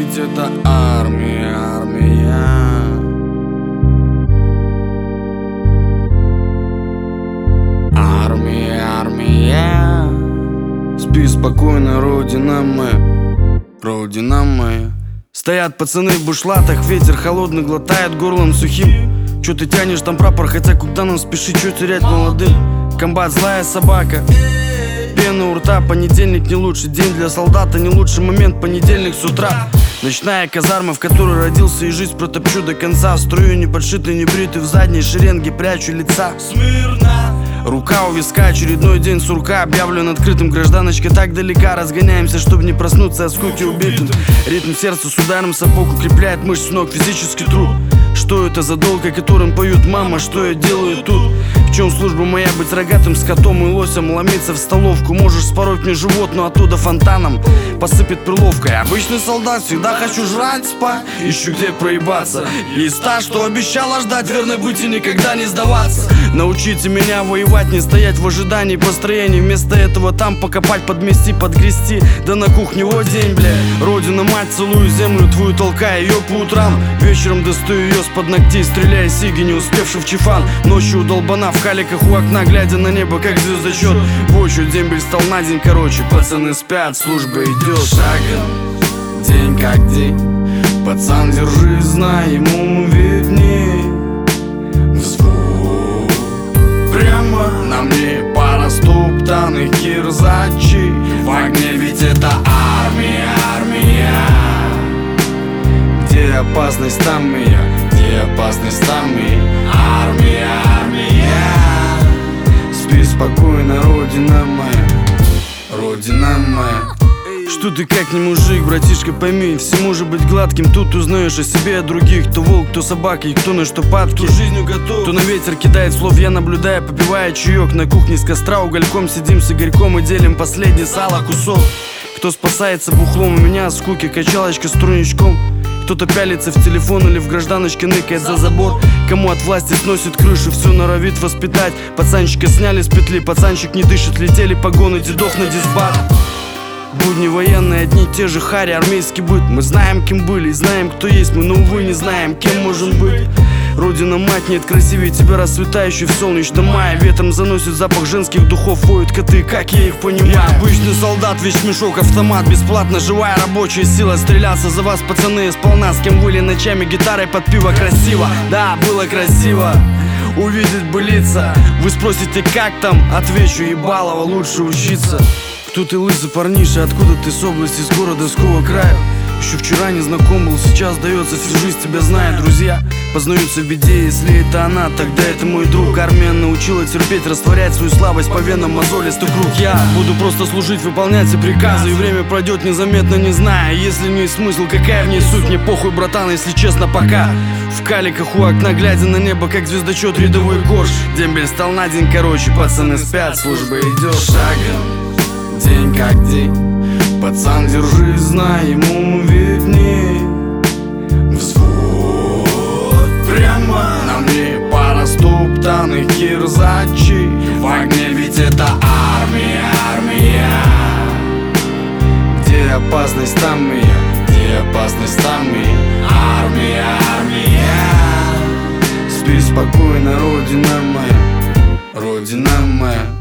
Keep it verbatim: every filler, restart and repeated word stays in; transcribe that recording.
ведь это армия, армия. Армия, армия. Спи спокойно, родина моя, родина моя. Стоят пацаны в бушлатах, ветер холодный глотает горлом сухим. Чё ты тянешь там прапор, хотя куда нам спешить, чё терять молодым? Комбат злая собака, пена у рта, понедельник не лучший день для солдата, не лучший момент, понедельник с утра. Ночная казарма, в которой родился, и жизнь протопчу до конца. В строю не подшитый, не бритый, в задней шеренге прячу лица. Смирно. Рука у виска, очередной день сурка объявлен открытым. Гражданочка так далека, разгоняемся, чтобы не проснуться от скуки убитым. Ритм сердца с ударом сапог укрепляет мышцы ног, физический труд. Что это за долг, о котором поют мама, что я делаю тут? В чем служба моя, быть рогатым скотом и лосем, ломиться в столовку? Можешь спороть мне живот, но оттуда фонтаном посыпет перловкой. Обычный солдат, всегда хочу жрать, спать, ищу где проебаться. Есть та, что обещала ждать, верно быть и никогда не сдаваться. Научите меня воевать, не стоять в ожидании построений. Вместо этого там покопать, подмести, подгрести. Да на кухне вот день, бля. Родина мать, целую землю твою, толкая ее по утрам. Вечером достаю ее с-под ногтей, стреляя сиги, не успевший в чифан. Ночью долбана в халиках у окна, глядя на небо, как звездочет. Бочу, дембель стал на день короче. Пацаны спят, служба идет шагом, день как день. Пацан, держи, знай, ему видней. Взвод прямо на мне пара стоптанных кирзачей. В огне ведь это армия, армия. Где опасность, там и я, где опасность, там и я. Армия, армия. Спи спокойно, родина моя, родина моя. Что ты как не мужик, братишка, пойми, все может быть гладким. Тут узнаешь о себе, о других. Кто волк, кто собака и кто на что падки. Кто жизнью готов, кто на ветер кидает слов. Я наблюдаю, попивая чаек на кухне с костра. Угольком сидим с Игорьком и делим последний сало кусок. Кто спасается бухлом, у меня скуки, качалочка с труничком. Кто-то пялится в телефон или в гражданочке ныкает за забор. Кому от власти сносит крышу, все норовит воспитать. Пацанчика сняли с петли, пацанчик не дышит. Летели погоны дедов на дисбат. Будни военные, одни те же хари, армейский быт. Мы знаем, кем были, знаем, кто есть мы, но, увы, не знаем, кем можем быть. Родина мать, нет красивее тебя, расцветающий в солнечном мае. Ветром заносит запах женских духов, воют коты, как я их понимаю. Я обычный солдат, весь мешок, автомат, бесплатно живая рабочая сила. Стреляться за вас, пацаны, сполна, с кем были ночами гитарой под пиво красиво. Да, было красиво увидеть бы лица. Вы спросите, как там? Отвечу, ебалово, лучше учиться. Кто ты, лысый парниша, откуда ты, с области, с города, с какого края? Еще вчера не знаком был, сейчас дается, всю жизнь тебя знает. Друзья познаются в беде, если это она, тогда это мой друг. Армия научила терпеть, растворять свою слабость по венам мозолистый круг. Я буду просто служить, выполнять все приказы, и время пройдет незаметно, не зная. Если в ней смысл, какая в ней суть, мне похуй, братан, если честно, пока. В каликах у окна, глядя на небо, как звездочет рядовой корж. Дембель стал на день короче, пацаны спят, служба идет шагом, день как день. Пацан, держи, знай, ему видней. Взвод прямо на мне пара стоптанных кирзачей. В огне ведь это армия, армия. Где опасность, там и я, где опасность, там и я. Армия, армия. Спи спокойно, родина моя, родина моя.